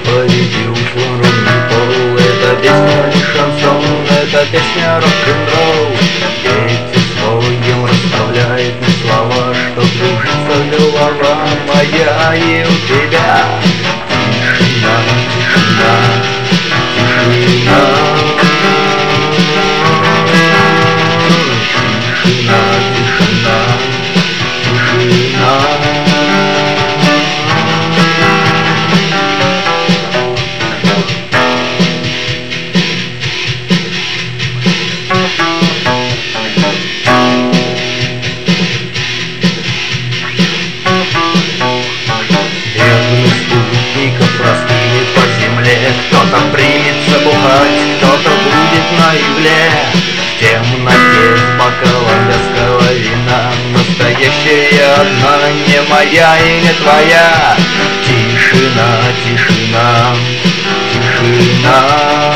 Впереди услан пол. Это песня не шансон, это песня рок-н-ролл. Эти своим расставляет на слова, что кружится голова моя и у тебя. Тишина, тишина, тишина. Тишина, тишина, тишина. Простыми по земле, кто-то примется бухать, кто-то будет на игле. В темноте с бокалом вязкого вина, настоящая одна, не моя и не твоя. Тишина, тишина, тишина.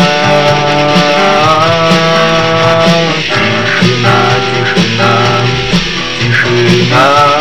Тишина, тишина, тишина.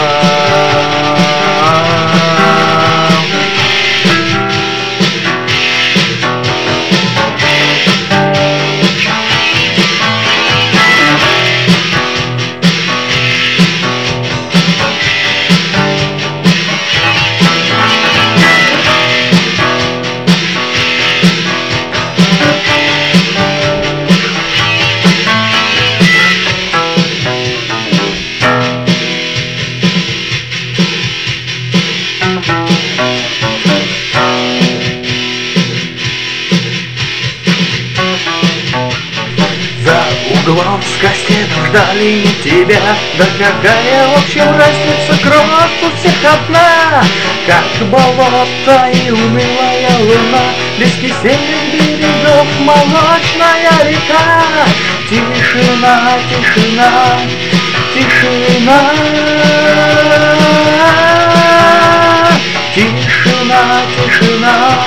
Углом с кастетом ждали тебя. Да какая в общем разница, кровь у всех одна. Как болото и унылая луна, без кисельных берегов молочная река. Тишина, тишина, тишина. Тишина, тишина.